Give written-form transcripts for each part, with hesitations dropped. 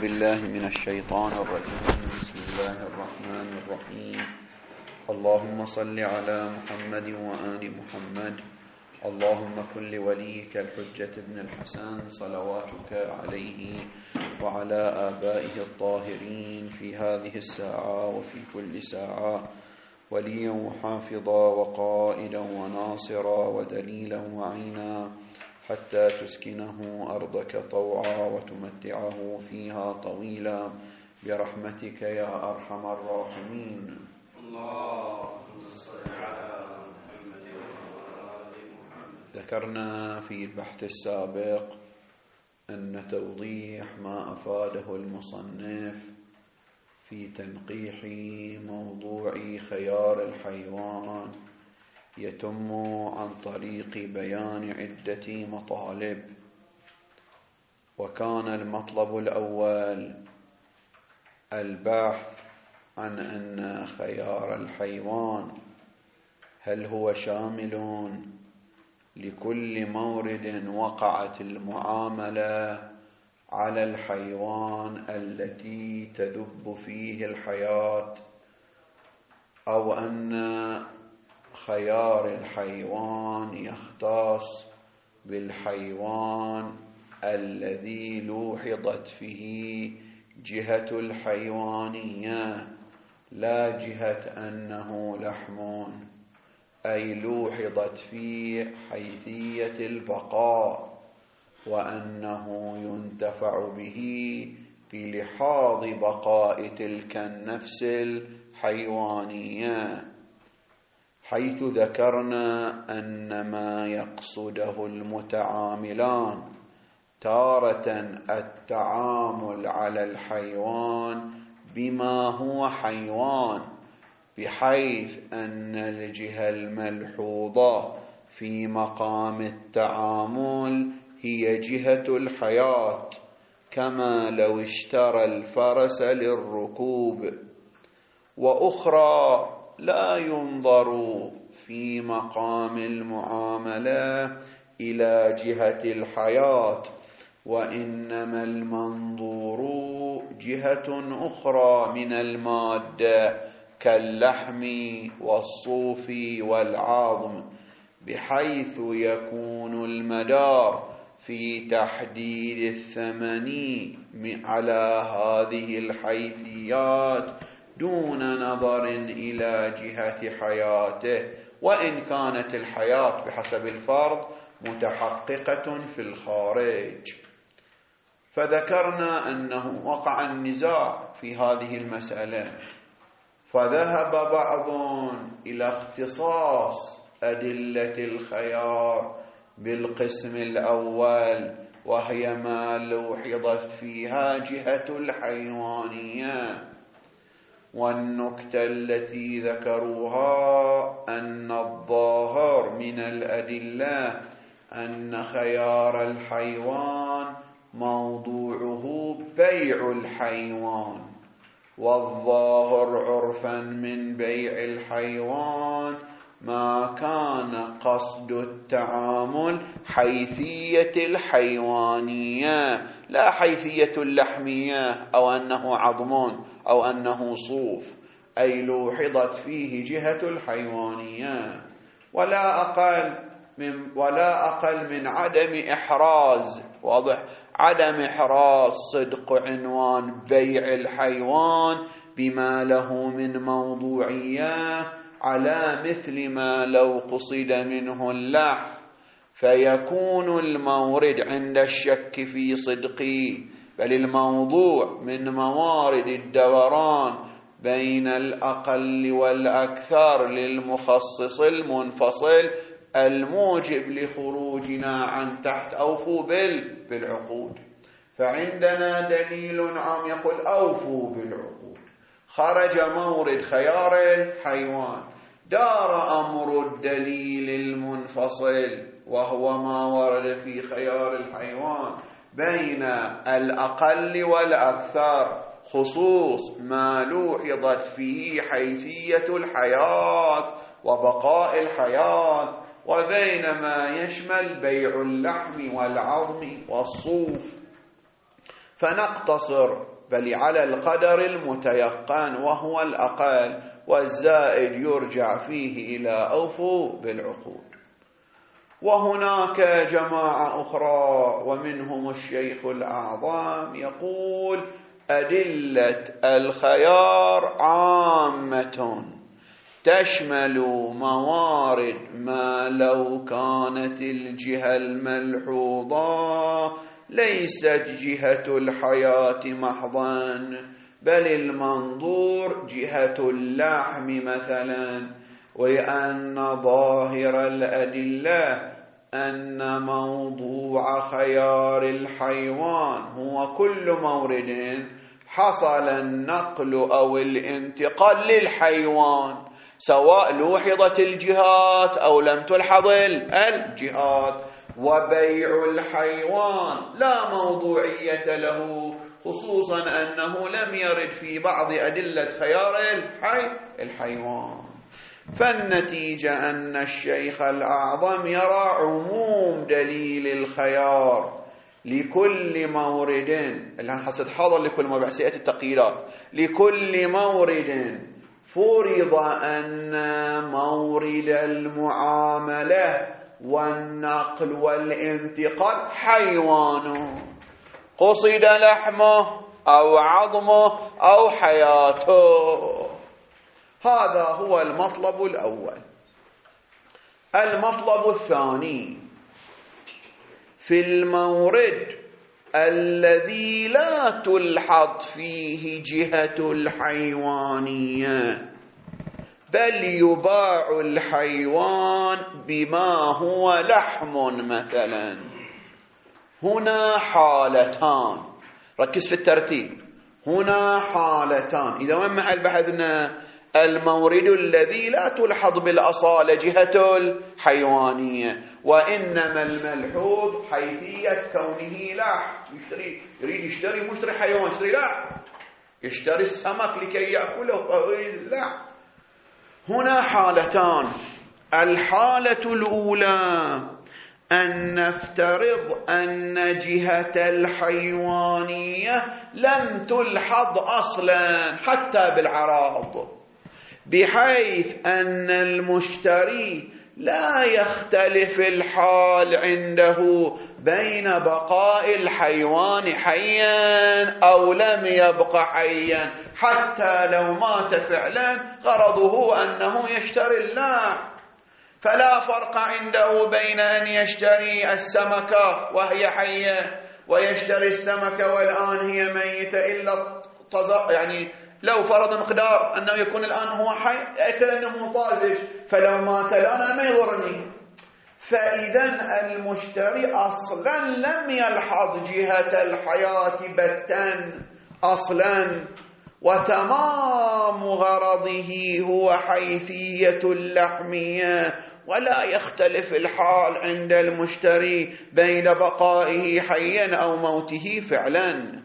بالله من الشيطان الرجيم. بسم الله الرحمن الرحيم. اللهم صل على محمد وآل محمد. اللهم كن لوليك الحجة ابن الحسن صلواتك عليه وعلى آبائه الطاهرين في هذه الساعة وفي كل ساعة وليا وحافظا وقائدا وناصرا ودليلا وعينا حتى تسكنه أرضك طوعا وتمتعه فيها طويلا برحمتك يا أرحم الراحمين. اللهم صل على محمد وآل محمد. ذكرنا في البحث السابق أن توضيح ما أفاده المصنف في تنقيح موضوع خيار الحيوان يتم عن طريق بيان عدة مطالب، وكان المطلب الأول البحث عن أن خيار الحيوان هل هو شامل لكل مورد وقعت المعاملة على الحيوان التي تذب فيه الحياة، أو أن خيار الحيوان يختص بالحيوان الذي لوحظت فيه جهة الحيوانية لا جهة أنه لحم، أي لوحظت فيه حيثية البقاء وأنه ينتفع به بلحاظ بقاء تلك النفس الحيوانية، حيث ذكرنا أن ما يقصده المتعاملان تارة التعامل على الحيوان بما هو حيوان، بحيث أن الجهة الملحوظة في مقام التعامل هي جهة الحياة، كما لو اشترى الفرس للركوب، وأخرى لا ينظر في مقام المعاملة إلى جهة الحياة، وإنما المنظور جهة أخرى من المادة كاللحم والصوف والعظم، بحيث يكون المدار في تحديد الثمن على هذه الحيثيات دون نظر إلى جهة حياته، وإن كانت الحياة بحسب الفرض متحققة في الخارج. فذكرنا أنه وقع النزاع في هذه المسألة، فذهب بعض إلى اختصاص أدلة الخيار بالقسم الأول، وهي ما لوحظت فيها جهة الحيوانية، والنكتة التي ذكروها أن الظاهر من الأدلة أن خيار الحيوان موضوعه بيع الحيوان، والظاهر عرفا من بيع الحيوان ما كان قصد التعامل حيثية الحيوانية لا حيثية اللحمية أو أنه عظم أو أنه صوف، أي لوحظت فيه جهة الحيوانية، ولا أقل من عدم إحراز، واضح، عدم إحراز صدق عنوان بيع الحيوان بما له من موضوعية على مثل ما لو قصد منه اللحم، فيكون المورد عند الشك في صدقه، بل الموضوع من موارد الدوران بين الأقل والأكثر للمخصص المنفصل الموجب لخروجنا عن تحت أوفوا بالعقود. فعندنا دليل عام يقول أوفوا بالعقود، خرج مورد خيار الحيوان، دار أمر الدليل المنفصل وهو ما ورد في خيار الحيوان بين الأقل والأكثر، خصوص ما لوحظت فيه حيثية الحياة وبقاء الحياة، وبين ما يشمل بيع اللحم والعظم والصوف. فنقتصر بل على القدر المتيقن وهو الأقل، والزائد يرجع فيه إلى أوفوا بالعقود. وهناك جماعة أخرى ومنهم الشيخ الأعظم يقول أدلة الخيار عامة تشمل موارد ما لو كانت الجهة الملحوظة ليست جهة الحياة محضا، بل المنظور جهة اللحم مثلا، ولأن ظاهر الأدلة أن موضوع خيار الحيوان هو كل مورد حصل النقل أو الانتقال للحيوان، سواء لوحظت الجهات أو لم تلحظ الجهات، وبيع الحيوان لا موضوعية له، خصوصا أنه لم يرد في بعض أدلة خيار الحيوان. فالنتيجة أن الشيخ الأعظم يرى عموم دليل الخيار لكل مورد، الآن حصد حاضر لكل مورد سيئة التقييدات، لكل مورد فرض أن مورد المعاملة والنقل والانتقال حيوان، قصد لحمه أو عظمه أو حياته. هذا هو المطلب الأول. المطلب الثاني في المورد الذي لا تلحظ فيه جهة الحيوانية بل يباع الحيوان بما هو لحم مثلا، هنا حالتان، ركز في الترتيب، هنا حالتان. إذا وين محل بحثنا؟ المورد الذي لا تلحظ بالأصالة جهة الحيوانية، وإنما الملحوظ حيثية كونه لحم، يريد يشتري مشتري حيوان، يشتري لحم، يشتري السمك لكي يأكله، لا. هنا حالتان. الحالة الأولى أن نفترض أن جهة الحيوانية لم تلحظ أصلا حتى بالعراض، بحيث أن المشتري لا يختلف الحال عنده بين بقاء الحيوان حيا أو لم يبق حيا، حتى لو مات فعلا غرضه أنه يشتري اللحم، فلا فرق عنده بين أن يشتري السمكة وهي حية ويشتري السمكة والآن هي ميتة، إلا يعني لو فرض مقدار أنه يكون الآن هو حي أكل أنه طازج، فلو مات الآن أنا ما يضرني. فإذا المشتري أصلا لم يلحظ جهة الحياة بتا أصلا، وتمام غرضه هو حيثية اللحمية، ولا يختلف الحال عند المشتري بين بقائه حيا أو موته فعلا.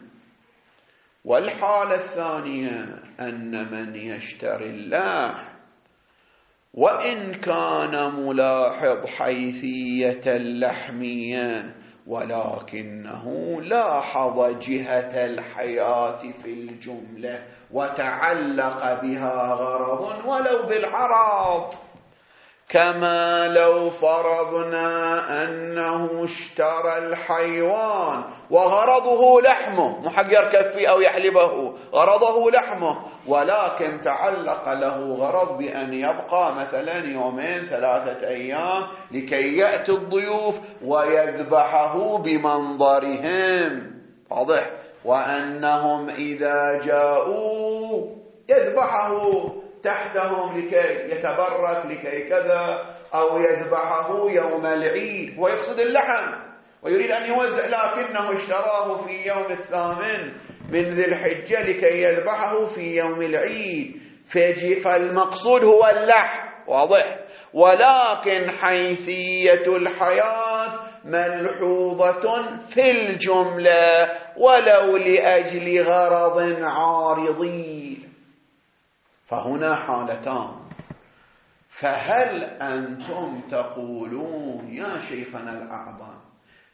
والحالة الثانية أن من يشتري اللحم وإن كان ملاحظ حيثية اللحمية ولكنه لاحظ جهة الحياة في الجملة وتعلق بها غرض ولو بالعرض، كما لو فرضنا أنه اشترى الحيوان وغرضه لحمه، محق يركب فيه أو يحلبه، غرضه لحمه، ولكن تعلق له غرض بأن يبقى مثلا يومين 3 أيام لكي يأتي الضيوف ويذبحه بمنظرهم، واضح، وأنهم إذا جاءوا يذبحه تحتهم لكي يتبرك لكي كذا، أو يذبحه يوم العيد، هو يقصد اللحم ويريد أن يوزع، لكنه اشتراه في يوم 8 من ذي الحجة لكي يذبحه في يوم العيد، فالمقصود هو اللحم، واضح، ولكن حيثية الحياة ملحوظة في الجملة ولو لأجل غرض عارضي. فهنا حالتان. فهل أنتم تقولون يا شيخنا الأعظم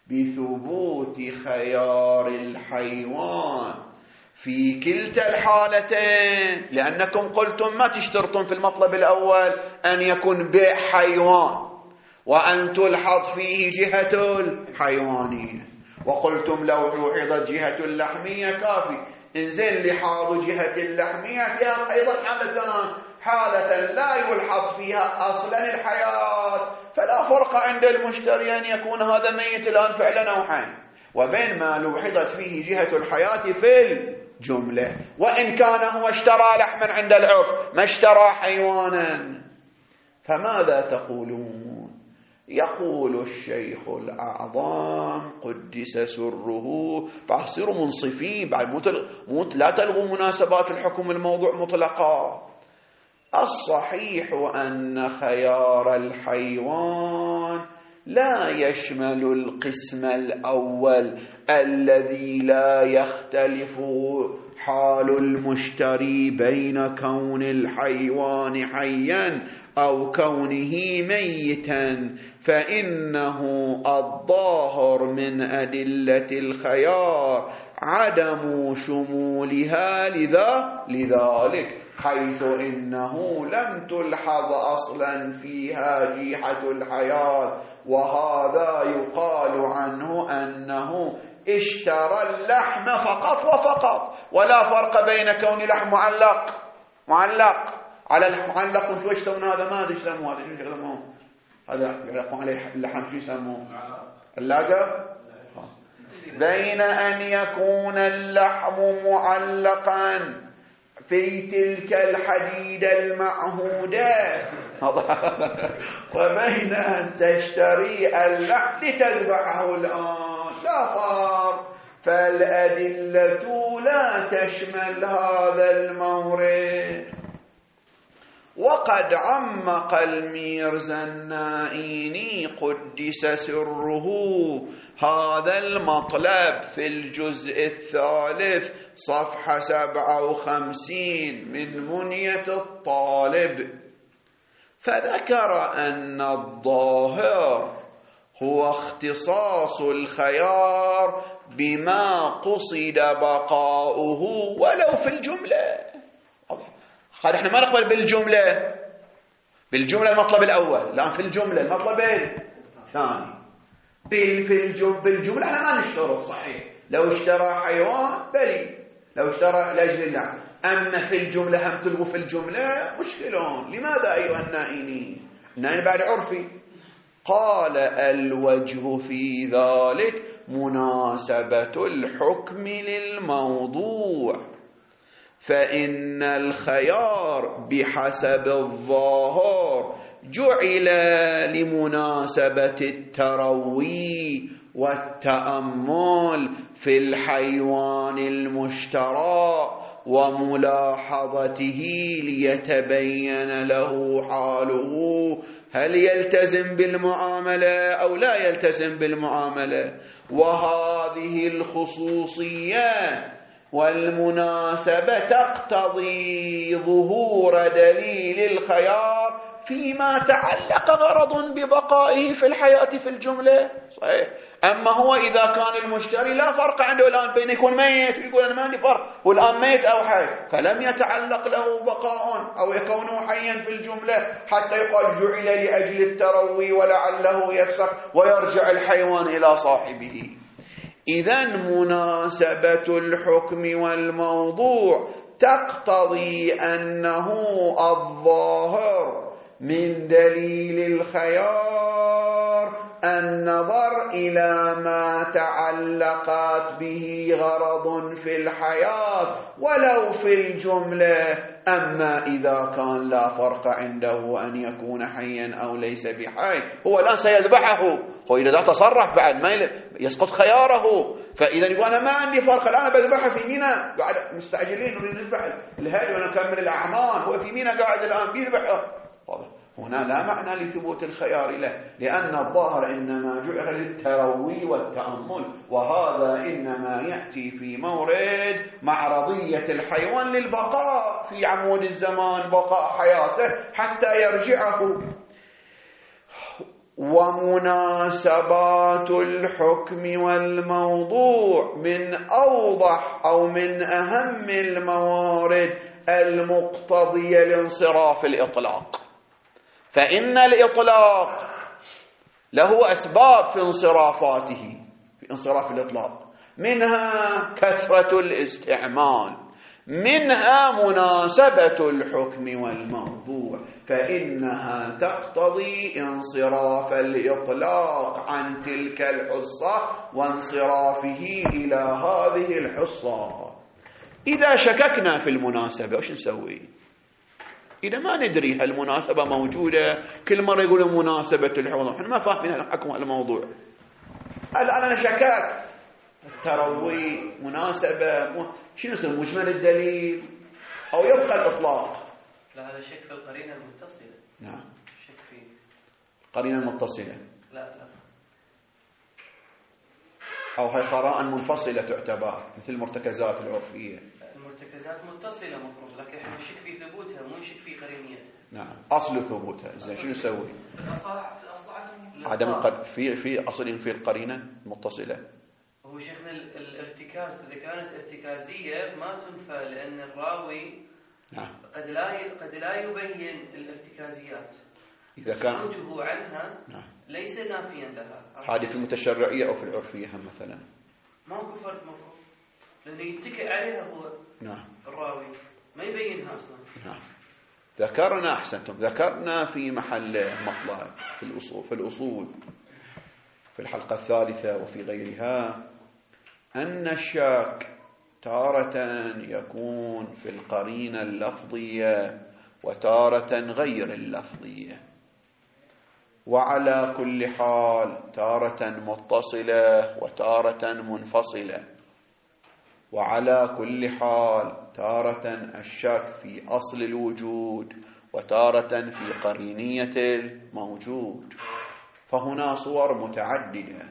بثبوت خيار الحيوان في كلتا الحالتين، لأنكم قلتم ما تشترطون في المطلب الأول أن يكون بحيوان وأن تلحظ فيه جهة الحيوانية، وقلتم لو لوحظت جهة اللحمية كافي. إنزين لحاظ جهة اللحمية فيها أيضا حالتان: حالة لا يلحظ فيها أصلا الحياة، فلا فرق عند المشتري أن يكون هذا ميت الآن فعلا أو حي، وبين ما لوحظت فيه جهة الحياة في الجملة، وإن كان هو اشترى لحما عند العرف ما اشترى حيوانا. فماذا تقولون؟ يقول الشيخ الأعظم قدس سره، فاصيروا منصفين بعد لا تلغوا مناسبات الحكم الموضوع مطلقا. الصحيح أن خيار الحيوان لا يشمل القسم الأول الذي لا يختلف حال المشتري بين كون الحيوان حيا أو كونه ميتا، فإنه الظاهر من أدلة الخيار عدم شمولها لذلك، حيث إنه لم تلحظ أصلا فيها جيحة الحياة، وهذا يقال عنه أنه اشترى اللحم فقط وفقط، ولا فرق بين كون لحم معلق على المعلق. شو يسمون هذا؟ ما ادري يسموه هذا يعلقون عليه اللحم، شو يسموه؟ اللاقة. بين أن يكون اللحم معلقا في تلك الحديدة المعهودة وبين أن تشتري اللحم لتذبحه الآن، لا فرق. فالأدلة لا تشمل هذا المورد. وقد عمق الميرزا النائيني قدس سره هذا المطلب في الجزء الثالث صفحة 57 من منية الطالب، فذكر أن الظاهر هو اختصاص الخيار بما قصد بقاؤه ولو في الجملة. قال احنا ما نقبل بالجملة المطلب الأول، لا في الجملة المطلب الثاني. في الجملة احنا ما نشترط، صحيح لو اشترى حيوان بلي، لو اشترى لأجل اللحم، أما في الجملة هم تلغوا في الجملة مشكلون. لماذا أيها النائني؟ النائن بعد عرفي. قال الوجه في ذلك مناسبة الحكم للموضوع، فإن الخيار بحسب الظاهر جعل لمناسبة التروي والتأمل في الحيوان المشترى وملاحظته ليتبين له حاله هل يلتزم بالمعاملة أو لا يلتزم بالمعاملة. وهذه الخصوصية والمناسبة تقتضي ظهور دليل الخيار فيما تعلق غرض ببقائه في الحياة في الجملة، صحيح. أما هو إذا كان المشتري لا فرق عنده الآن بين يكون ميت ويقول أنا ما عندي فرق، والآن ميت أو حي، فلم يتعلق له بقاء أو يكونه حيا في الجملة حتى يقال جعل لأجل التروي ولعله يفسق ويرجع الحيوان إلى صاحبه. إذن مناسبة الحكم والموضوع تقتضي أنه الظاهر من دليل الخيار النظر إلى ما تعلقت به غرض في الحياة ولو في الجملة. أما إذا كان لا فرق عنده أن يكون حيا أو ليس بحي، هو الآن سيذبحه، هو إذا تصرف بعد ما يسقط خياره، فإذا يقول أنا ما عندي فرق الآن بذبحه في منى، قاعد مستعجلين نريد نذبح الهدي ونكمل الأعمال، هو في منى قاعد الآن بيذبحه. هنا لا معنى لثبوت الخيار له، لأن الظاهر إنما جعل للتروي والتأمل، وهذا إنما يأتي في مورد معرضية الحيوان للبقاء في عمود الزمان، بقاء حياته حتى يرجعه. ومناسبات الحكم والموضوع من أوضح أو من أهم الموارد المقتضية لانصراف الإطلاق. فإن الإطلاق له أسباب في انصرافاته، في انصراف الإطلاق، منها كثرة الاستعمال، منها مناسبة الحكم والموضوع، فإنها تقتضي انصراف الإطلاق عن تلك الحصة وانصرافه إلى هذه الحصة. إذا شككنا في المناسبة وش نسوي؟ إذا ما ندري هالمناسبة موجودة، كل مرة يقولوا مناسبة الحكم، احنا ما فاهمين الحكم الموضوع. الآن أنا شككت، التروي مناسبة شنو اسمه مجمل الدليل أو يبقى الإطلاق؟ لا، هذا شك في القرينة المتصلة. نعم، شك في قرينة المتصلة. لا أو هي قراءة منفصلة تعتبر مثل المرتكزات العرفية. المرتكزات متصلة مفروض، لكن احنا نشك في ثبوتها مو نشك في قرينيتها. نعم، أصل ثبوتها. زين شنو نسوي؟ الأصل عدم في أصل في القرينة المتصلة. هو شيخنا الارتكاز إذا كانت ارتكازية ما تنفى، لأن الراوي نعم قد لا يبين الارتكازيات، إذا كان خروجه عنها نعم ليس نافيا لها. هذه في المتشرعية أو في العرفية هم مثلا ماكو فرق مفروض، لأنه يتكئ عليها هو نعم الراوي ما يبينها أصلا. نعم، ذكرنا أحسنتم، ذكرنا في محل مطلع في الأصول في الحلقة الثالثة وفي غيرها أن الشك تارة يكون في القرينة اللفظية وتارة غير اللفظية، وعلى كل حال تارة متصلة وتارة منفصلة، وعلى كل حال تارة الشك في أصل الوجود وتارة في قرينية الموجود. فهنا صور متعددة.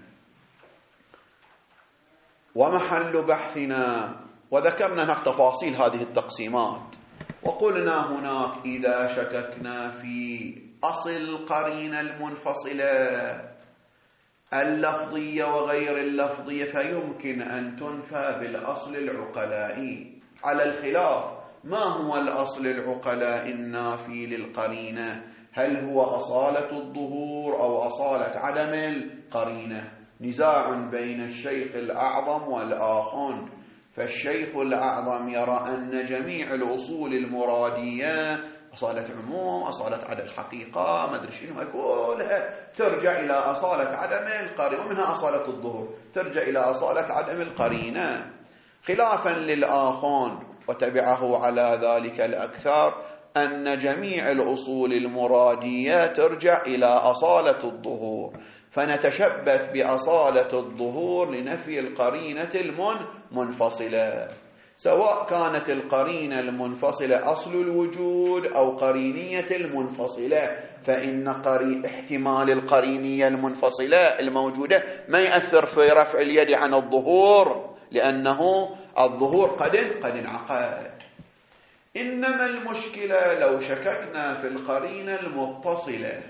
ومحل بحثنا، وذكرنا هناك تفاصيل هذه التقسيمات، وقلنا هناك إذا شككنا في أصل القرينة المنفصلة اللفظية وغير اللفظية فيمكن أن تنفى بالأصل العقلائي، على الخلاف ما هو الأصل العقلائي النافي للقرينة؟ هل هو أصالة الظهور أو أصالة عدم القرينة؟ نزاع بين الشيخ الأعظم والآخر. فالشيخ الأعظم يرى أن جميع الأصول المرادية أصالة عموم، أصالة عدم الحقيقة، ما أدري شنو أقولها، ترجع إلى أصالة عدم القرينة، ومنها أصالة الظهور ترجع إلى أصالة عدم القرينة، خلافا للآخر. وتبعه على ذلك الأكثر أن جميع الأصول المرادية ترجع إلى أصالة الظهور، فنتشبث بأصالة الظهور لنفي القرينة المنفصلة، سواء كانت القرينة المنفصلة أصل الوجود أو قرينية المنفصلة، فإن احتمال القرينية المنفصلة الموجودة ما يأثر في رفع اليد عن الظهور، لأنه الظهور قد انعقد. إنما المشكلة لو شككنا في القرينة المتصلة،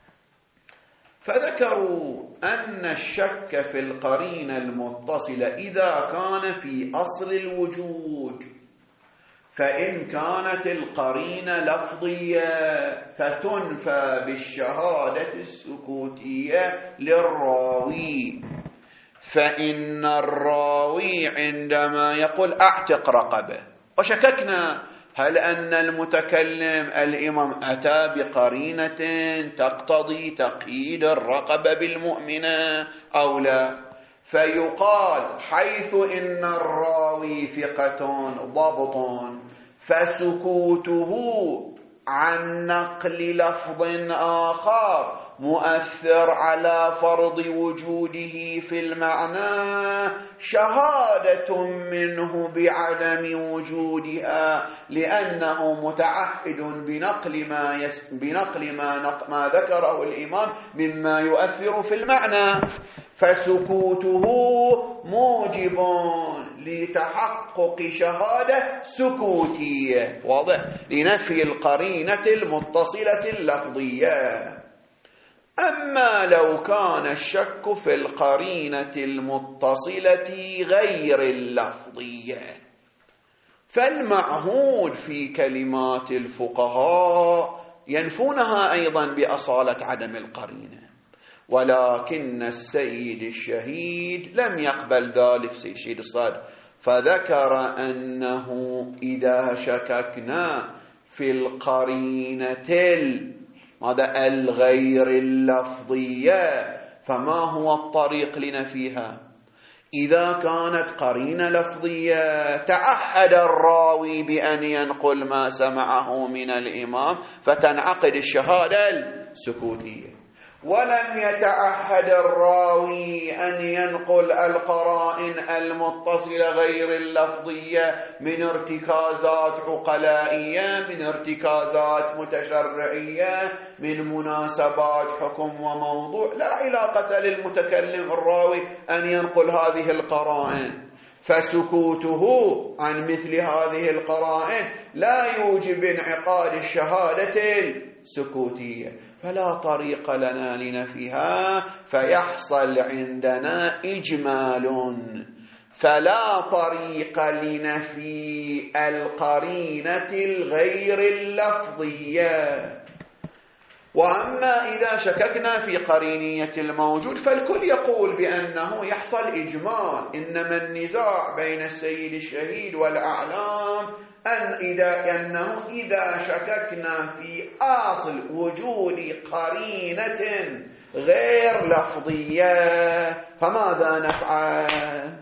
فذكروا أن الشك في القرينة المتصلة إذا كان في أصل الوجود، فإن كانت القرينة لفظية فتنفى بالشهادة السكوتية للراوي. فإن الراوي عندما يقول أعتق رقبة، وشككنا هل أن المتكلم الإمام أتى بقرينة تقتضي تقييد الرقبة بالمؤمنة أو لا، فيقال حيث إن الراوي ثقة ضبط فسكوته عن نقل لفظ آخر مؤثر على فرض وجوده في المعنى شهادة منه بعدم وجودها، لأنه متعهد بنقل ما ذكره الإمام مما يؤثر في المعنى، فسكوته موجب لتحقق شهادة سكوتية، واضح، لنفي القرينة المتصلة اللفظية. أما لو كان الشك في القرينة المتصلة غير اللفظية فالمعهود في كلمات الفقهاء ينفونها أيضا بأصالة عدم القرينة، ولكن السيد الشهيد لم يقبل ذلك، سيد الشهيد الصادق، فذكر أنه إذا شككنا في القرينة الغير اللفظية فما هو الطريق لنفيها؟ إذا كانت قرينة لفظية تعهد الراوي بأن ينقل ما سمعه من الإمام فتنعقد الشهادة السكوتية، ولم يتعهد الراوي أن ينقل القرائن المتصلة غير اللفظية من ارتكازات عقلائية، من ارتكازات متشرعية، من مناسبات حكم وموضوع. لا علاقة للمتكلم الراوي أن ينقل هذه القرائن، فسكوته عن مثل هذه القرائن لا يوجب انعقاد الشهادة السكوتية، فلا طريق لنا لنفيها، فيحصل عندنا إجمال، فلا طريق لنفي القرينة الغير اللفظية. وأما إذا شككنا في قرينية الموجود فالكل يقول بأنه يحصل إجمال، إنما النزاع بين السيد الشهيد والأعلام أنه إذا شككنا في أصل وجود قرينة غير لفظية فماذا نفعل؟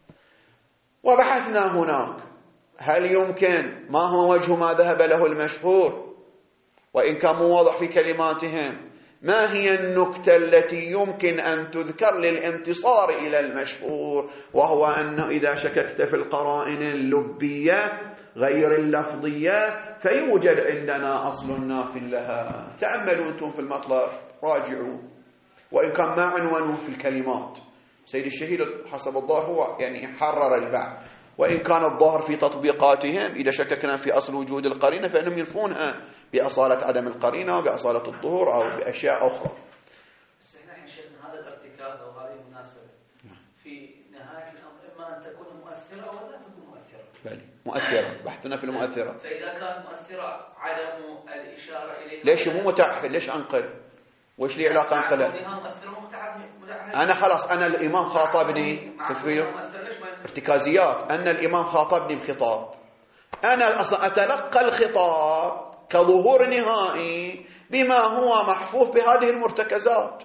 وبحثنا هناك هل يمكن، ما هو وجه ما ذهب له المشهور وإن كان مو واضح في كلماتهم، ما هي النكتة التي يمكن أن تذكر للانتصار إلى المشهور، وهو أنه إذا شككت في القرائن اللبية غير اللفظية فيوجد عندنا أصل ناف لها. تأملوا أنتم في المطلب، راجعوا، وإن كان ما عنوانه في الكلمات. سيد الشهيد حسب الظاهر هو يعني حرر البعض، وإن كان الظاهر في تطبيقاتهم إذا شككنا في أصل وجود القرينة فإنهم ينفونها بأصالة عدم القرينة وبأصالة الظهور أو بأشياء أخرى. بس هنا إن شئنا هذا الارتكاز أو هذه المناسبة في نهاية الأمر إما أن تكون مؤثرة أو لا تكون مؤثرة. بلي مؤثرة، بحثنا في المؤثرة. فإذا كانت مؤثرة عدم الإشارة إليها ليش مو متعهد؟ ليش أنقل؟ وإيش لي علاقة أنقلها؟ أنا خلاص أنا الإمام خاطبني تفويض ارتكازيات، أن الإمام خاطبني بخطاب، أنا أصلا أتلقى الخطاب كظهور نهائي بما هو محفوف بهذه المرتكزات،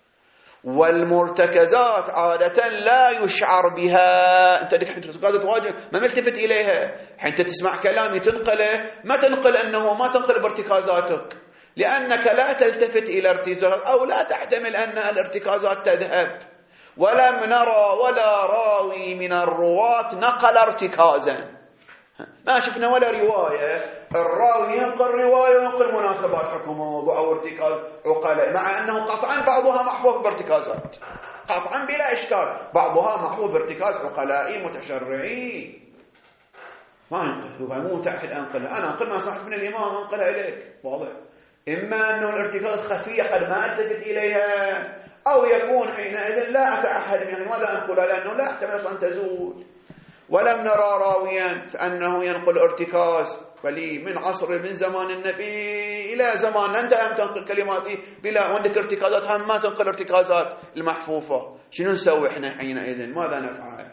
والمرتكزات عادة لا يشعر بها. أنت لك ارتكازات واجب ما ملتفت إليها، حين تسمع كلامي تنقله، ما تنقل أنه ما تنقل بارتكازاتك، لأنك لا تلتفت إلى ارتكازات أو لا تحتمل أن الارتكازات تذهب. ولم نرى ولا راوي من الرواة نقل ارتكازا، ما شفنا ولا رواية الراوي ينقل رواية وينقل مناسبات حكم أو ارتكاز عقلاء، مع أنه قطعا بعضها محفوظ بارتكازات، قطعا بلا إشكال بعضها محفوظ بارتكاز عقلائي متشرعي. ما ينقل، هو مو متعهد أنقلها، أنا أنقل ما سمعت من الإمام أنقلها إليك، واضح. إما أنه الارتكاز خفية قد ما ألتفت إليها، أو يكون حينئذ لا أتعهد يعني ماذا أنقلها لأنه لا احتمل أن تزول. ولم نرى راويا فأنه ينقل ارتكاز، بل من زمان النبي إلى زمان أنت هم تنقل كلماتي بلا عندك ارتكازات، هم ما تنقل ارتكازات المحفوفة. شنو نسوي احنا حينئذ؟ ماذا نفعل؟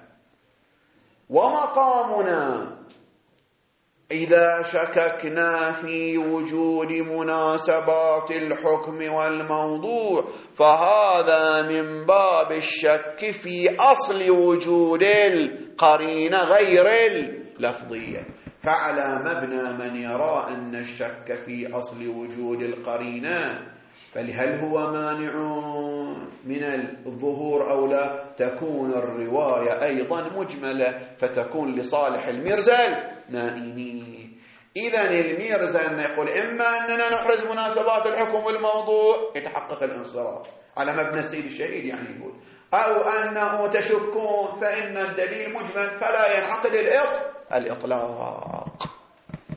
ومقامنا إذا شككنا في وجود مناسبات الحكم والموضوع فهذا من باب الشك في أصل وجود القرينة غير اللفظية. فعلى مبنى من يرى أن الشك في أصل وجود القرينة فهل هو مانع من الظهور أو لا، تكون الرواية أيضا مجملة فتكون لصالح المرزل نائمي. إذن المرزل يقول إما أننا نحرز مناسبات الحكم والموضوع يتحقق الانصراف على مبنى السيد الشهيد يعني يقول، أو أنه تشكون فإن الدليل مجمل فلا ينعقد الإطلاق.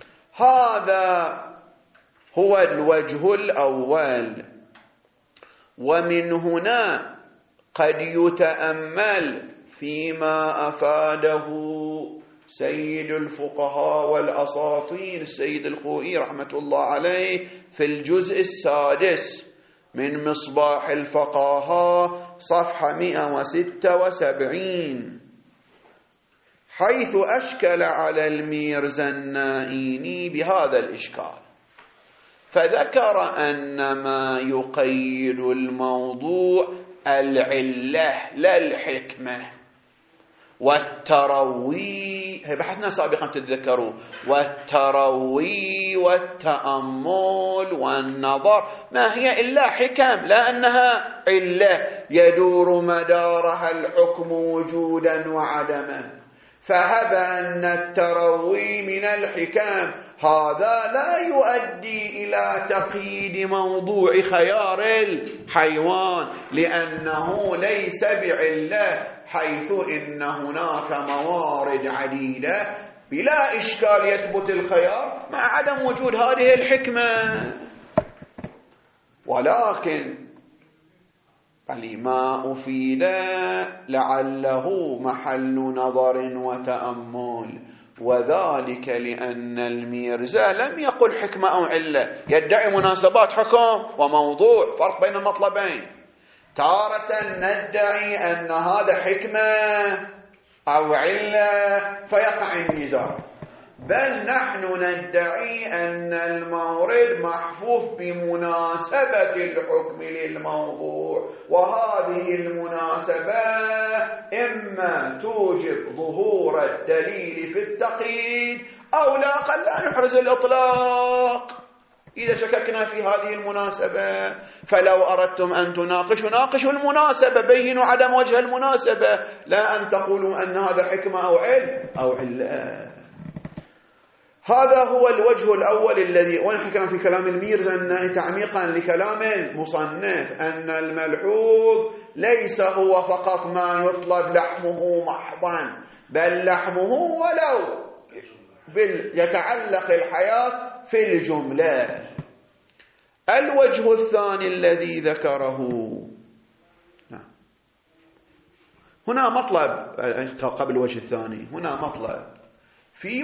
هذا هو الوجه الأول. ومن هنا قد يتأمل فيما أفاده سيد الفقهاء والأساطين السيد الخوئي رحمة الله عليه في الجزء السادس من مصباح الفقهاء صفحة 176، حيث أشكل على الميرزا النائيني بهذا الإشكال، فذكر أن ما يقيد الموضوع العلة لا الحكمة والتروي، بحثنا سابقا تتذكروا، والتروي والتأمل والنظر ما هي إلا حكم، لا أنها علة يدور مدارها الحكم وجودا وعدما. فهب أن التروي من الحكم، هذا لا يؤدي إلى تقييد موضوع خيار الحيوان، لأنه ليس بعلة، حيث إن هناك موارد عديدة بلا إشكال يثبت الخيار مع عدم وجود هذه الحكمة. ولكن ما أفيد لعله محل نظر وتأمل، وذلك لأن الميرزا لم يقل حكمة أو علة، يدعي مناسبات حكم وموضوع، فرق بين المطلبين. تارة ندعي أن هذا حكمة أو علة فيقع النزاع، بل نحن ندعي أن المورد محفوف بمناسبة الحكم للموضوع، وهذه المناسبة إما توجب ظهور الدليل في التقييد أو لا قل لا نحرز الإطلاق إذا شككنا في هذه المناسبة. فلو أردتم أن تناقشوا ناقشوا المناسبة، بينوا عدم وجه المناسبة، لا أن تقولوا أن هذا حكمة أو علة. هذا هو الوجه الأول الذي، ونحن كنا في كلام الميرزا النائي تعميقا لكلام المصنف، أن الملحوظ ليس هو فقط ما يطلب لحمه محضا، بل لحمه ولو يتعلق الحياة في الجملة. الوجه الثاني الذي ذكره، هنا مطلب قبل الوجه الثاني، هنا مطلب في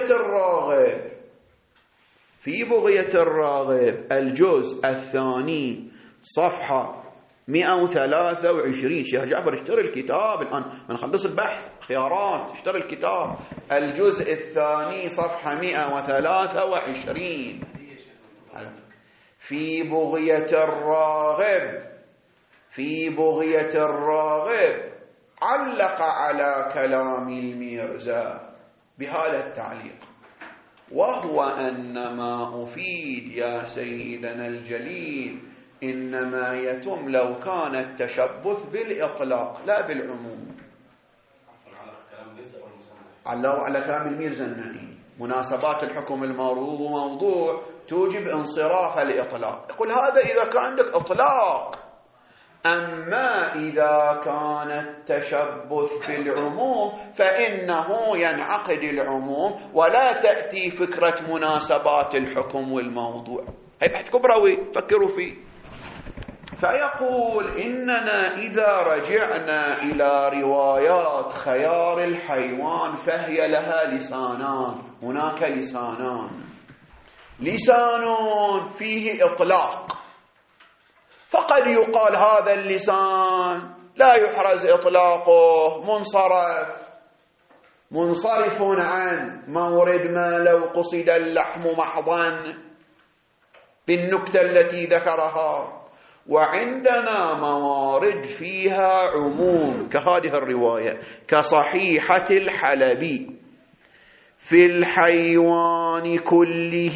بغية الراغب الجزء الثاني صفحة 123. شيخ جعفر اشتري الكتاب الآن، من خلص البحث خيارات اشتري الكتاب، الجزء الثاني صفحة 123. في بغية الراغب علق على كلام الميرزا بهذا التعليق، وهو أن ما أفيد يا سيدنا الجليل إنما يتم لو كان التشبث بالإطلاق لا بالعموم. على كلام الميرزا النائي، مناسبات الحكم المعروض وموضوع توجب انصراف الإطلاق. يقول هذا إذا كان عندك إطلاق، أما إذا كان التشبث بالعموم فإنه ينعقد العموم ولا تأتي فكرة مناسبات الحكم والموضوع. هي بحث كبروي فكروا فيه. فيقول إننا إذا رجعنا إلى روايات خيار الحيوان فهي لها لسانان، هناك لسان فيه إطلاق، فقد يقال هذا اللسان لا يحرز إطلاقه، منصرف عن مورد ما لو قصد اللحم محضا بالنكتة التي ذكرها. وعندنا موارد فيها عموم كهذه الرواية، كصحيحة الحلبي في الحيوان كله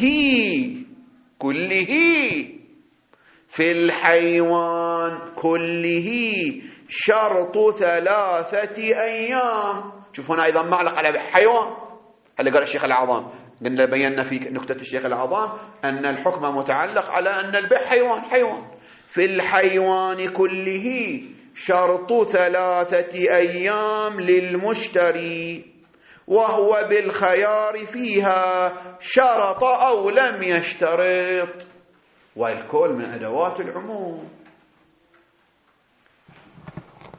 في الحيوان كله شرط 3 أيام. شوف هنا أيضا معلق على حيوان، اللي قال الشيخ العظام، قلنا بينا في نكتة الشيخ العظام أن الحكم متعلق على أن البيع حيوان. في الحيوان كله شرط 3 أيام للمشتري، وهو بالخيار فيها شرط أو لم يشترط، والكل من أدوات العموم.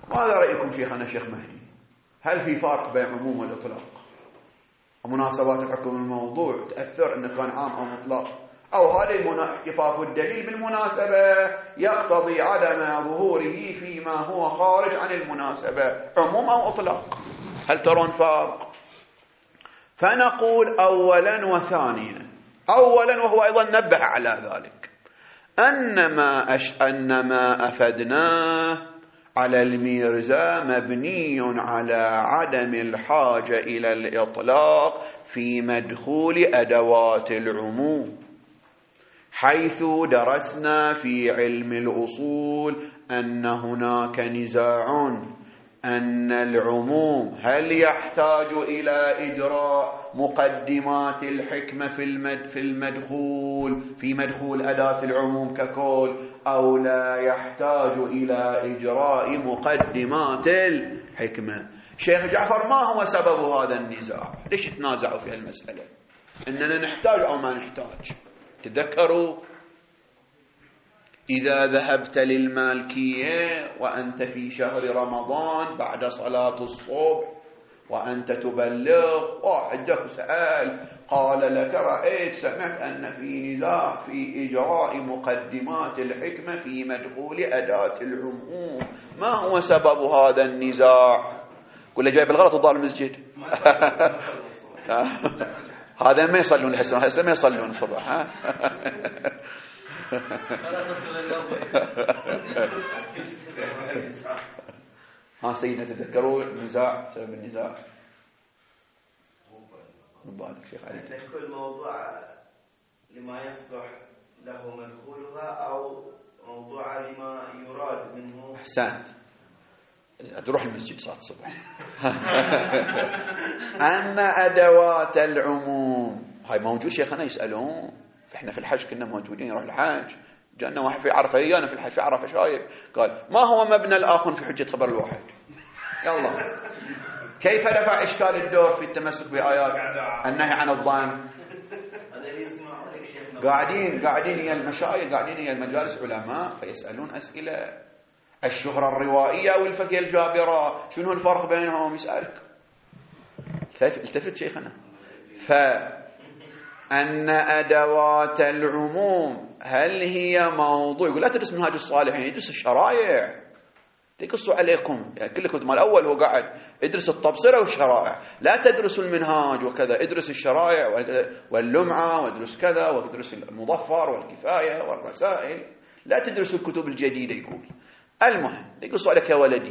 ماذا رأيكم شيخنا الشيخ مهدي؟ هل في فرق بين عموم والإطلاق؟ ومناسبات الحكم الموضوع تأثر أنه كان عام أو مطلق، أو هل احتفاظ الدليل بالمناسبة يقتضي عدم ظهوره فيما هو خارج عن المناسبة، عموم أو إطلاق؟ هل ترون فرق؟ فنقول أولا وثانيا. أولا، وهو أيضا نبه على ذلك، أن ما أفدناه على الميرزا مبني على عدم الحاجة إلى الإطلاق في مدخول أدوات العموم، حيث درسنا في علم الأصول أن هناك نزاع أن العموم هل يحتاج إلى إجراء مقدمات الحكمة في مدخول أداة العموم ككل، أو لا يحتاج إلى إجراء مقدمات الحكمة. شيخ جعفر، ما هو سبب هذا النزاع؟ ليش تنازعوا في المسألة؟ إننا نحتاج أو ما نحتاج؟ تذكروا إذا ذهبت للمالكية وأنت في شهر رمضان بعد صلاة الصبح وأنت تبلغ، واحد سأل قال لك رأيت سمعت أن في نزاع في إجراء مقدمات الحكمة في مدخول أداة العموم، ما هو سبب هذا النزاع؟ كله جاي بالغلط وضال المسجد. هذا ما يصلون هسه ما يصلون الصبح. ها سيدنا، تذكروا النزاع، سبب النزاع؟ مبارك شيخ علي. كل موضوع لما يصلح له مدخولها أو موضوع لما يراد منه. أحسنت، تروح المسجد صلاة الصبح. أما أدوات العموم هاي موجود شيخنا يسألون، احنا في الحج كنا موجودين، نروح الحج، جانا واحد في عرفة، انا في الحج في عرفة شايف، قال ما هو مبنى الآخر في حجة خبر الواحد؟ يلا، كيف رفع إشكال الدور في التمسك بآيات النهي عن الظن؟ قاعدين هي المشايخ، قاعدين هي المجالس علماء فيسألون أسئلة. الشهرة الروائية أو الفقه الجابرة، شنو الفرق بينهم؟ يسألك. التفت شيخنا. فأن أدوات العموم هل هي موضوع، يقول لا تدرس منهاج الصالحين، يدرس الشرائع، يقصوا عليكم يعني كلكم. الأول هو قاعد ادرس التبصرة والشرائع، لا تدرسوا المنهاج وكذا، ادرس الشرائع واللمعة، وادرس كذا، وادرس المظفر والكفاية والرسائل، لا تدرسوا الكتب الجديدة. يقول المهم يقصوا عليك يا ولدي.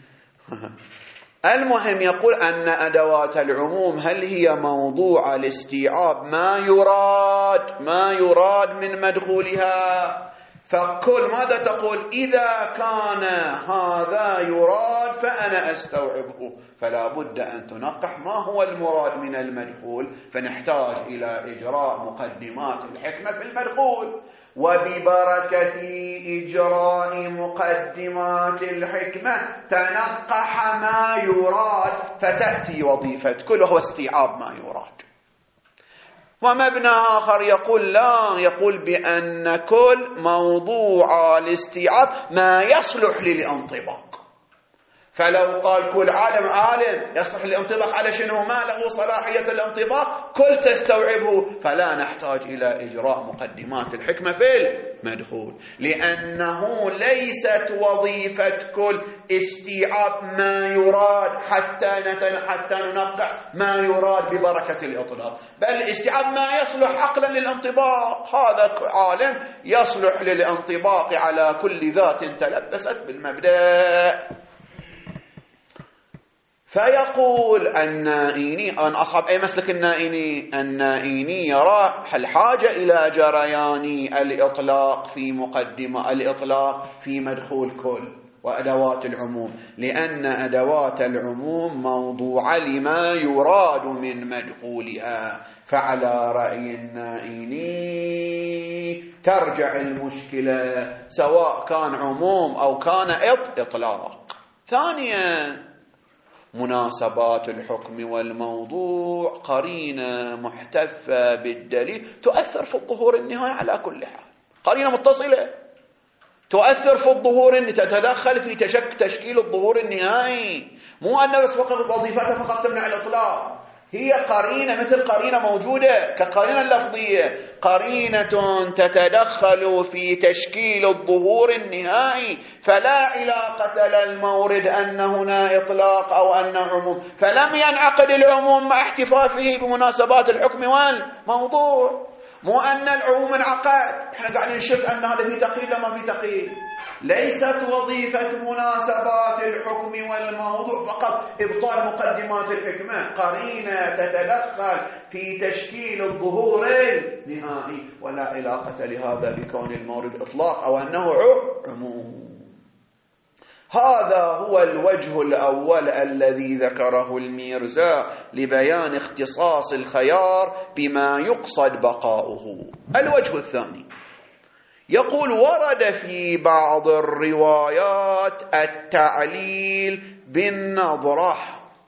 المهم يقول أن أدوات العموم هل هي موضوع لاستيعاب ما يراد من مدخولها، فكل ماذا تقول؟ إذا كان هذا يراد فأنا أستوعبه، فلا بد أن تنقح ما هو المراد من المدخول، فنحتاج إلى إجراء مقدمات الحكمة في المدخول، وببركة إجراء مقدمات الحكمة تنقح ما يراد، فتأتي وظيفة كل هو استيعاب ما يراد. ومبنى آخر يقول لا، يقول بأن كل موضوع الاستيعاب ما يصلح للانطباق، فلو قال كل عالم يصلح للانطباق على شنو؟ ما له صلاحية الانطباق، كل تستوعبه، فلا نحتاج إلى إجراء مقدمات الحكمة في المدخول، لأنه ليست وظيفة كل استيعاب ما يراد حتى ننقح ما يراد ببركة الإطلاق، بل استيعاب ما يصلح عقلا للانطباق. هذا عالم يصلح للانطباق على كل ذات تلبست بالمبدأ. فيقول النائيني، أن أصحاب أي مسلك النائيني يرى الحاجة إلى جريان الإطلاق في مقدمة الإطلاق في مدخول كل وأدوات العموم، لأن أدوات العموم موضوعة لما يراد من مدخولها. فعلى رأي النائيني ترجع المشكلة سواء كان عموم أو كان إطلاق. ثانيا، مناسبات الحكم والموضوع قرينة محتفة بالدليل تؤثر في الظهور النهائي على كل حال، قرينة متصلة. تؤثر في الظهور، تتدخل في تشكيل الظهور النهائي. مو أن بس فقط وظيفتها فقط تمنع الإطلاق، هي قرينة مثل قرينة موجودة كقرينة اللفظية، قرينة تتدخل في تشكيل الظهور النهائي، فلا علاقة للمورد أن هنا إطلاق أو أن عموم، فلم ينعقد العموم مع احتفافه بمناسبات الحكم والموضوع. مو أن العموم انعقد، احنا قاعدين نشك أن هذا في تقييد لما في تقييد. ليست وظيفة مناسبات الحكم والموضوع فقط إبطال مقدمات الحكمة، قرينة تتدخل في تشكيل الظهور النهائي، ولا علاقة لهذا بكون المورد إطلاق أو أنه عموم. هذا هو الوجه الأول الذي ذكره الميرزا لبيان اختصاص الخيار بما يقصد بقاؤه. الوجه الثاني يقول: ورد في بعض الروايات التعليل بالنظرة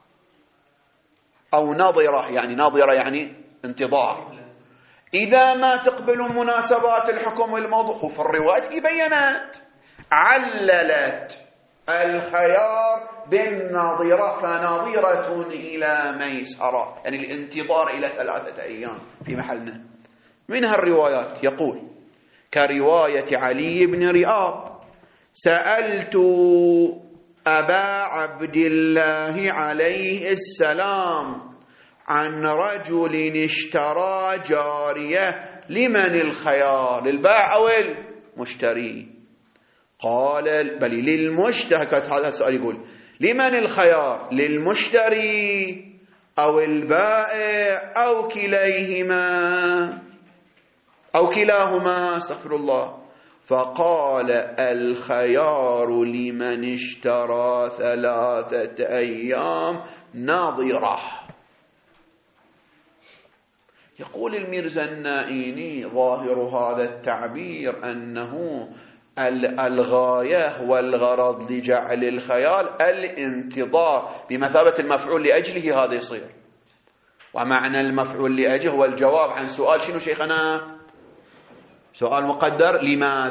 أو نظرة، يعني نظرة يعني انتظار، إذا ما تقبل مناسبات الحكم والموضوع. في الروايات بينت عللت الخيار بالنظرة، فنظرة إلى ميسرة، يعني الانتظار إلى 3 أيام في محلنا. منها الروايات يقول كرواية علي بن رئاب: سألت أبا عبد الله عليه السلام عن رجل اشترى جارية، لمن الخيار، للبائع أو المشتري؟ قال بل للمشتري. هذا السؤال يقول لمن الخيار، للمشتري أو البائع أو كليهما أو كلاهما، استغفر الله. فقال الخيار لمن اشترى 3 أيام ناظرة. يقول الميرزا النائيني ظاهر هذا التعبير أنه الغاية والغرض لجعل الخيال الانتظار بمثابة المفعول لأجله، هذا يصير. ومعنى المفعول لأجله هو الجواب عن سؤال شنو شيخنا؟ سؤال مقدر: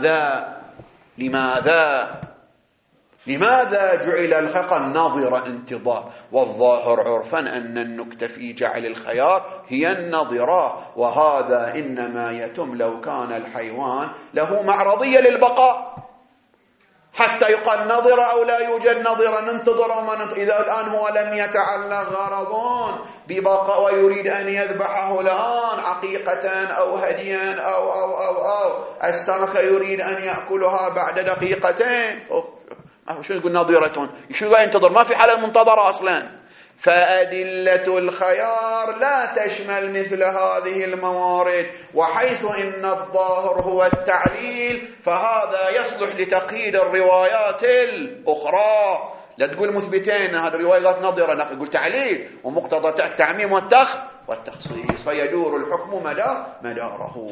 لماذا جعل الخيار ناظر انتظار؟ والظاهر عرفا أن النكتة في جعل الخيار هي النظرة، وهذا إنما يتم لو كان الحيوان له معرضية للبقاء، حتى يقال نظرة أو لا يوجد نظرة، ننتظر وما ننتظر. إذا الآن هو لم يتعلق غرض ببقاء ويريد أن يذبحه الآن عقيقة أو هديا أو السمكة يريد أن يأكلها بعد دقيقتين، شو يقول نظرة؟ شو ينتظر؟ ما في حالة منتظرة أصلا. فأدلة الخيار لا تشمل مثل هذه الموارد، وحيث إن الظاهر هو التعليل فهذا يصلح لتقييد الروايات الأخرى. لا تقول مثبتين هذه الروايات نظرة، نقول تعليل ومقتضى التعميم والتخصيص، فيدور الحكم مداره.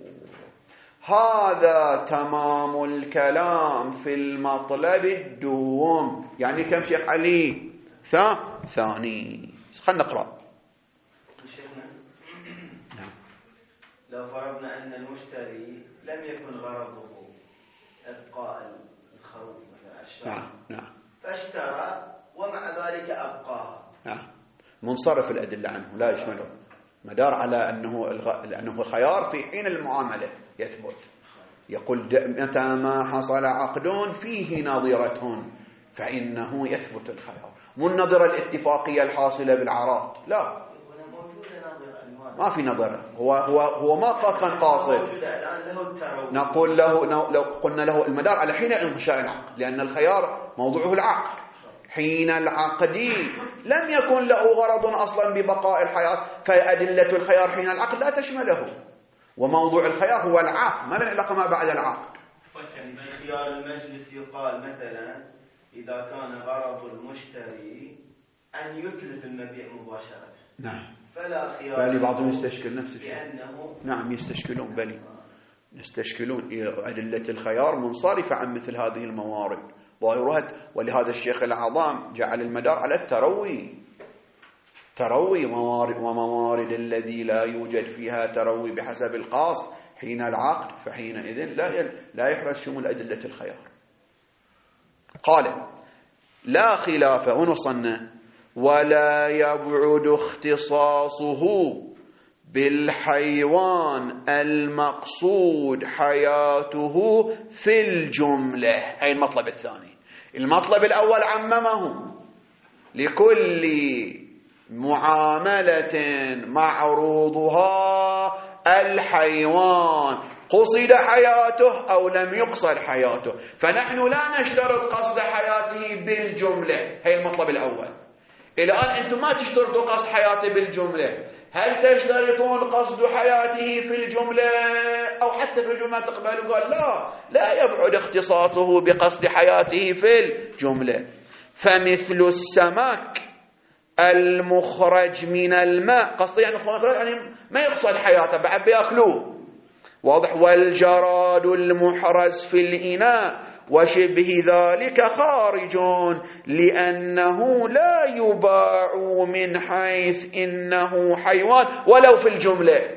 هذا تمام الكلام في المطلب الدوم. يعني كم شيخ علي؟ ثاني. خلنا نقرأ. لو فرضنا أن المشتري لم يكن غرضه إبقاء الخروف مثلا الشراء، نعم، فاشترى ومع ذلك أبقاها، نعم، منصرف الأدلة عنه لا يشمله، مدار على أنه الخيار في حين المعاملة يثبت. يقول متى ما حصل عقد فيه نظرة فإنه يثبت الخيار، مو النظرة الاتفاقية الحاصلة بالعراض، لا، ما في نظرة. هو ما كان قاصد. نقول له لو قلنا له المدار على حين انشاء العقد، لأن الخيار موضوعه العقد. حين العقد لم يكن له غرض أصلا ببقاء الحياة، فأدلة الخيار حين العقد لا تشمله، وموضوع الخيار هو العقد، ما له علاقة ما بعد العقد. خيار المجلس يقال مثلا إذا كان غرض المشتري أن يتلف المبيع مباشرة، نعم، فلا خيار. بل بعضهم يستشكل نفس الشيء، نعم يستشكلون، بل يستشكلون أدلة الخيار منصرفة عن مثل هذه الموارد ظاهرها. ولهذا الشيخ الأعظم جعل المدار على تروي موارد الذي لا يوجد فيها تروي بحسب القاص حين العقد فحينئذ لا يحرز شمول أدلة الخيار. قال لا خلاف ونصنى ولا يبعد اختصاصه بالحيوان المقصود حياته في الجملة. هاي المطلب الثاني. المطلب الأول عممه لكل معاملة معروضها الحيوان قصد حياته أو لم يقصد حياته، فنحن لا نشترط قصد حياته بالجملة. هي المطلب الأول. الآن أنتم ما تشترطوا قصد حياته بالجملة، هل تشترطون قصد حياته في الجملة أو حتى في الجملة تقبلوا؟ قال لا يبعد اختصاصه بقصد حياته في الجملة. فمثل السمك المخرج من الماء، قصد يعني مخرج يعني ما يقصد حياته بعد بيأكلوه، واضح، والجراد المحرز في الإناء وشبه ذلك خارج، لأنه لا يباع من حيث إنه حيوان ولو في الجملة،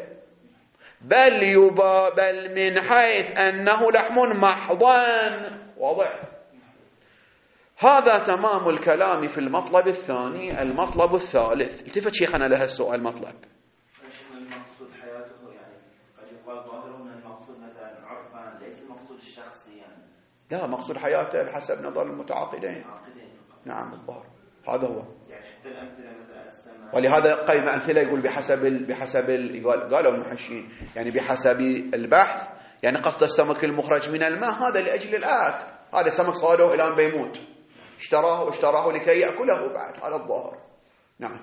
بل من حيث أنه لحم محضان. واضح. هذا تمام الكلام في المطلب الثاني. المطلب الثالث، التفت شيخنا لها السؤال. مطلب المقصود حياته، يعني قد يقال ظاهره ان المقصود مثلا عرفا ليس المقصود الشخصي، يعني لا، مقصود حياته بحسب نظر المتعاقدين. نعم الظاهر هذا هو. يعني حتى الامثله مثلا السماء، ولهذا قيم امثله يقول بحسب قالوا المحشين يعني بحسب البحث، يعني قصد السمك المخرج من الماء هذا لاجل الاكل، هذا السمك صاده الى ان بيموت، اشتراه لكي ياكله بعد، هذا الظاهر. نعم،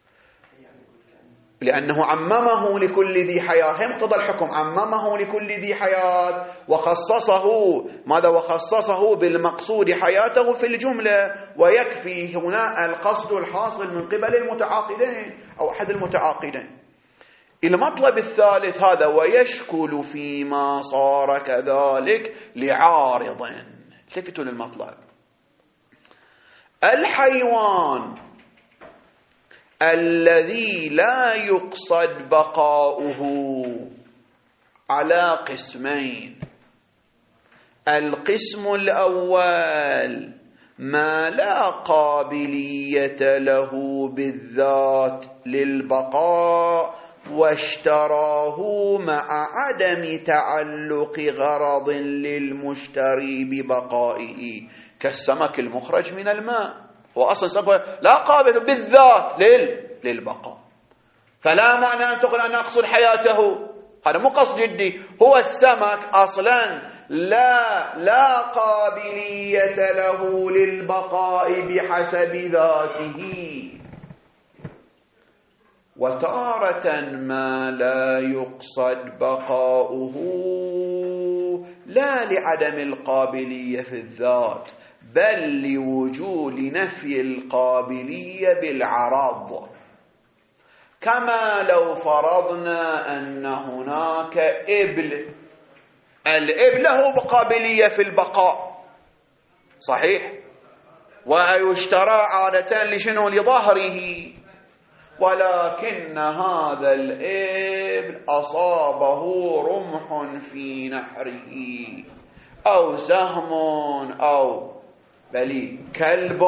لأنه عممه لكل ذي حياة. هي مقتضى الحكم، عممه لكل ذي حياة وخصصه ماذا؟ وخصصه بالمقصود حياته في الجملة، ويكفي هنا القصد الحاصل من قبل المتعاقدين أو أحد المتعاقدين. المطلب الثالث هذا ويشكل فيما صار كذلك لعارض. التفتوا للمطلب. الحيوان الذي لا يقصد بقاؤه على قسمين. القسم الأول ما لا قابلية له بالذات للبقاء واشتراه مع عدم تعلق غرض للمشتري ببقائه، كالسمك المخرج من الماء، هو أصلا سمك لا قابل بالذات للبقاء، فلا معنى أن تقول أنا أقصد حياته، هذا مو قصد جدي. هو السمك أصلا لا قابلية له للبقاء بحسب ذاته. وتارة ما لا يقصد بقاؤه لا لعدم القابلية في الذات، بل لوجود نفي القابلية بالعرض، كما لو فرضنا أن هناك إبل، الإبل له قابلية في البقاء صحيح، ويشترى عادة لشنو؟ لظهره، ولكن هذا الإبل أصابه رمح في نحره أو سهم أو كلب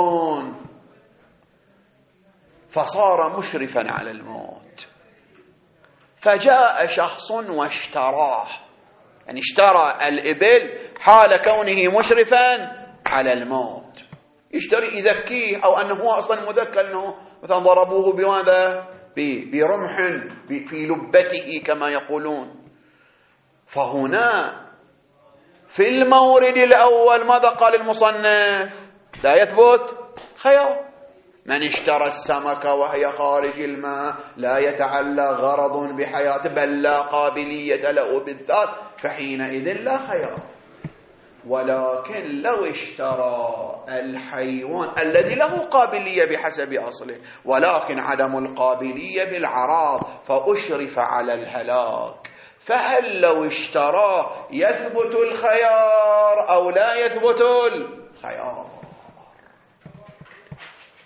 فصار مشرفا على الموت، فجاء شخص واشتراه، يعني اشترى الإبل حال كونه مشرفا على الموت، يشتري يذكيه، أو أنه هو أصلا مذكر، أنه مثلا ضربوه بماذا؟ برمح في لبته كما يقولون. فهنا في المورد الأول ماذا قال المصنف؟ لا يثبت خيار. من اشترى السمك وهي خارج الماء لا يتعلق غرض بحياته بل لا قابلية له بالذات، فحينئذ لا خيار. ولكن لو اشترى الحيوان الذي له قابلية بحسب أصله ولكن عدم القابلية بالعراض فأشرف على الهلاك، فهل لو اشتراه يثبت الخيار أو لا يثبت الخيار؟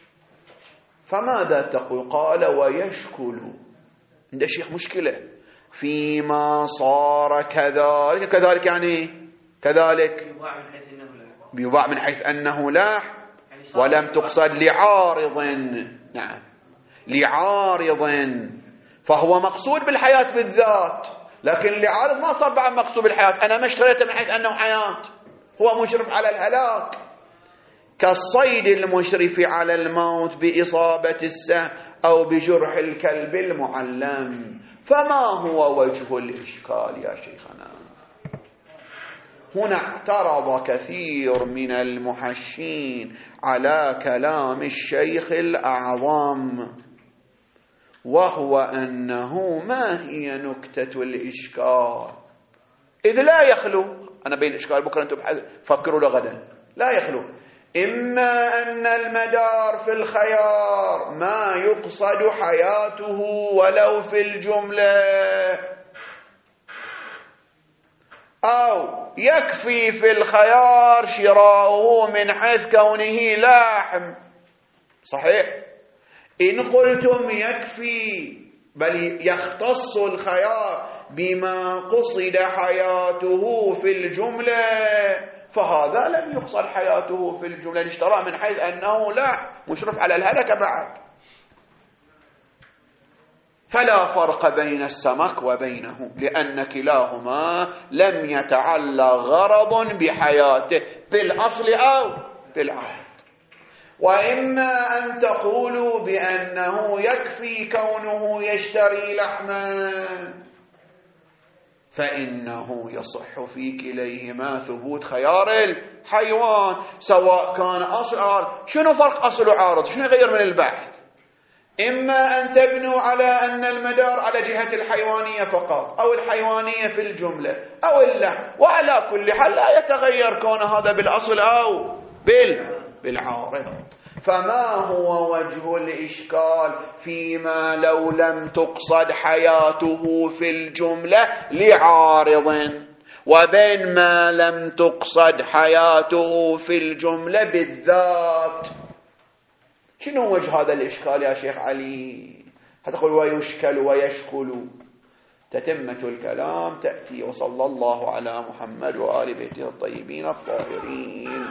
فماذا تقول؟ قال ويشكل، عند الشيخ مشكلة، فيما صار كذلك. كذلك يعني كذلك بيباع من حيث أنه لاح ولم تقصد لعارض. نعم لعارض، فهو مقصود بالحياة بالذات، لكن لعارض ما صار بعد مقصود بالحياة. أنا ما اشتريته من حيث أنه حياة، هو مشرف على الهلاك، كالصيد المشرف على الموت بإصابة السهم أو بجرح الكلب المعلم. فما هو وجه الإشكال يا شيخنا؟ هنا اعترض كثير من المحشين على كلام الشيخ الأعظم، وهو أنه ما هي نكتة الإشكال؟ إذ لا يخلو، أنا بين الإشكال بكرة أنتم فكروا لغدا، لا يخلو إما أن المدار في الخيار ما يقصد حياته ولو في الجملة، أو يكفي في الخيار شراؤه من حيث كونه لاحم. صحيح، إن قلتم يكفي بل يختص الخيار بما قصد حياته في الجملة، فهذا لم يقصد حياته في الجملة، اشترى من حيث أنه لا مشرف على الهلكة بعد. فلا فرق بين السمك وبينه، لأن كلاهما لم يتعلق غرض بحياته بالأصل أو بالعهد. وإما أن تقولوا بأنه يكفي كونه يشتري لحما، فإنه يصح في كليهما ثبوت خيار الحيوان سواء كان أصل. شنو فرق أصل وعارض؟ شنو يغير من البحث؟ إما أن تبنوا على أن المدار على جهة الحيوانية فقط أو الحيوانية في الجملة أو اللحم، وعلى كل حال لا يتغير كون هذا بالأصل أو بالعارض. فما هو وجه الإشكال فيما لو لم تقصد حياته في الجملة لعارض، وبين ما لم تقصد حياته في الجملة بالذات؟ شنو وجه هذا الإشكال يا شيخ علي؟ هتقول ويشكل ويشكل. تتمة الكلام تأتي. وصلى الله على محمد وآل بيته الطيبين الطاهرين.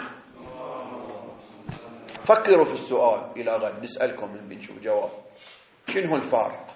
فكروا في السؤال إلى غد، نسألكم من بنشوف جواب. شنو الفارق؟